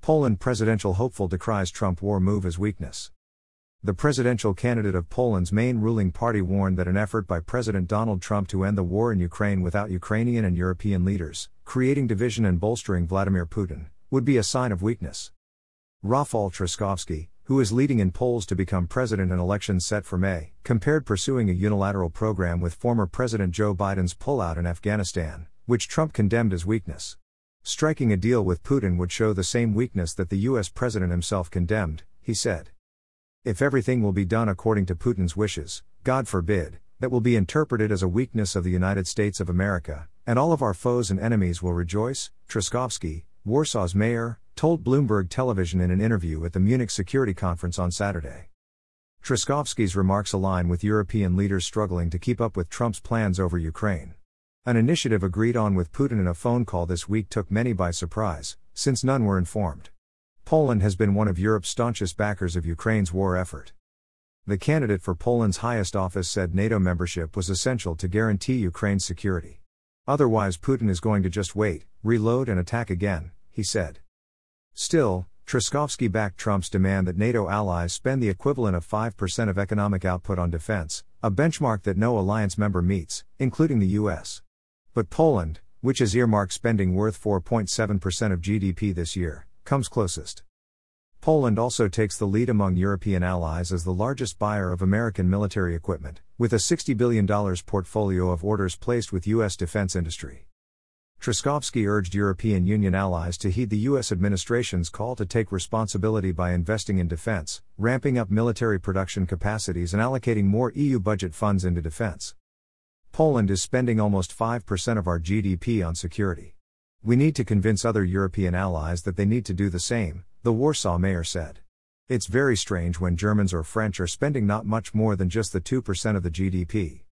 Poland presidential hopeful decries Trump war move as weakness. The presidential candidate of Poland's main ruling party warned that an effort by President Donald Trump to end the war in Ukraine without Ukrainian and European leaders, creating division and bolstering Vladimir Putin, would be a sign of weakness. Rafał Trzaskowski, who is leading in polls to become president in elections set for May, compared pursuing a unilateral program with former President Joe Biden's pullout in Afghanistan, which Trump condemned as weakness. Striking a deal with Putin would show the same weakness that the US president himself condemned, he said. If everything will be done according to Putin's wishes, God forbid, that will be interpreted as a weakness of the United States of America, and all of our foes and enemies will rejoice, Trzaskowski, Warsaw's mayor, told Bloomberg Television in an interview at the Munich Security Conference on Saturday. Trzaskowski's remarks align with European leaders struggling to keep up with Trump's plans over Ukraine. An initiative agreed on with Putin in a phone call this week took many by surprise, since none were informed. Poland has been one of Europe's staunchest backers of Ukraine's war effort. The candidate for Poland's highest office said NATO membership was essential to guarantee Ukraine's security. Otherwise, Putin is going to just wait, reload and attack again, he said. Still, Trzaskowski backed Trump's demand that NATO allies spend the equivalent of 5% of economic output on defense, a benchmark that no alliance member meets, including the US. But Poland, which has earmarked spending worth 4.7% of GDP this year, comes closest. Poland also takes the lead among European allies as the largest buyer of American military equipment, with a $60 billion portfolio of orders placed with U.S. defense industry. Trzaskowski urged European Union allies to heed the U.S. administration's call to take responsibility by investing in defense, ramping up military production capacities and allocating more EU budget funds into defense. Poland is spending almost 5% of our GDP on security. We need to convince other European allies that they need to do the same, the Warsaw mayor said. It's very strange when Germans or French are spending not much more than just the 2% of the GDP.